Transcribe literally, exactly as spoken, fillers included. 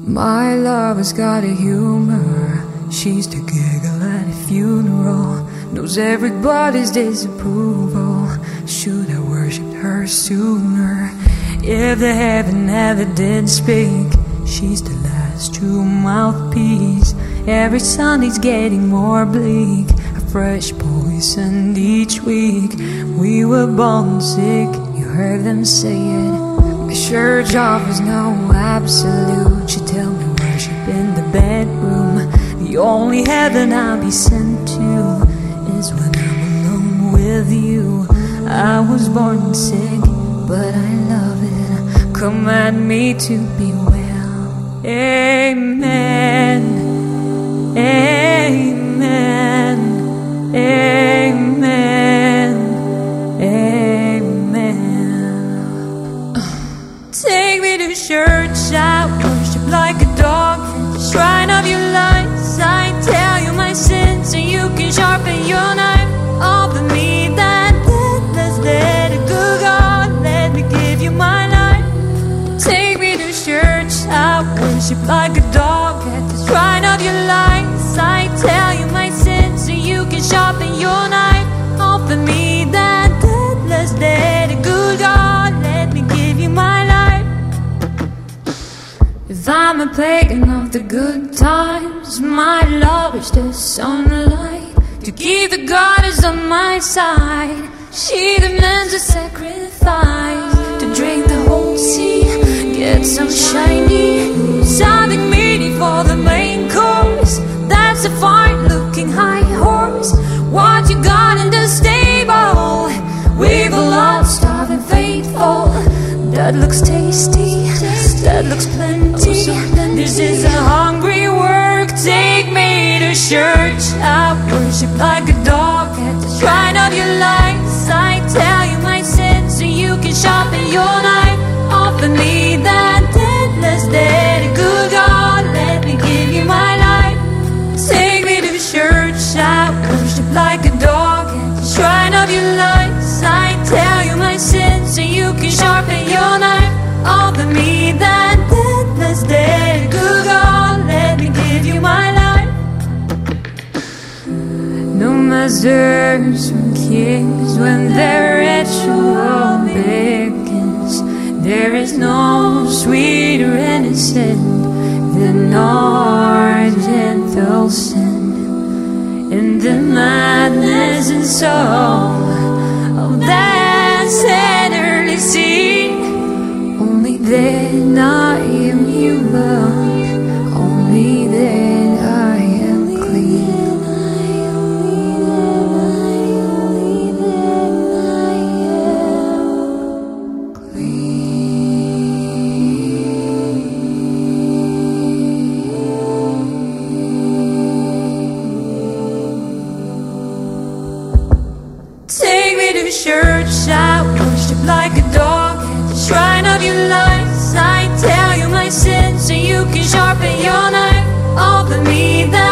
My lover's got a humor. She's the giggle at a funeral. Knows everybody's disapproval. Should I worshipped her sooner? If the heaven never did speak, she's the last true mouthpiece. Every Sunday's getting more bleak. A fresh poison each week. We were born sick, you heard them say it. My church offers no absolute. She tell me worship in the bedroom. The only heaven I'll be sent to is when I'm alone with you. I was born sick, but I love it. Command me to be well. Amen. Amen. Amen. Amen. Take me to church, I worship like a dog. Shrine of your lights, I tell you my sins, so you can sharpen your knife. Offer me that deathless, let it go, God, let me give you my life. Take me to church, I worship like a dog. At the shrine of your lights, I tell you my sins, so you can sharpen your knife. Offer me that deathless, let it go, God, let me give you my life. If I'm a pagan of the good times, my love is the sunlight to keep the goddess on my side. She demands a sacrifice to drink the whole sea, get some shiny, something meaty for the main course. That's a fine-looking high horse. What you got in the stable? We've a lot starving faithful. That looks tasty, that looks plenty. This is a hungry work. Take me to church, I worship like a dog. At the shrine of your lights, I tell you my sins, so you can sharpen your knife. Offer me that deathless, let it go, God, let me give you my life. Take me to church, I worship like a dog. At the shrine of your lights, I tell you my sins, so you can sharpen your knife. Offer me that deathless, let it go, God, let me give you my life. No masters from kings when their ritual begins. There is no sweeter innocent than our gentle sin. In the madness and soul of that tenderly sea, only then I am human, only then I am clean. Take me to church, I worship like a dog. At the shrine of your lights, I tell you my sins, so you can sharpen your knife. Offer me that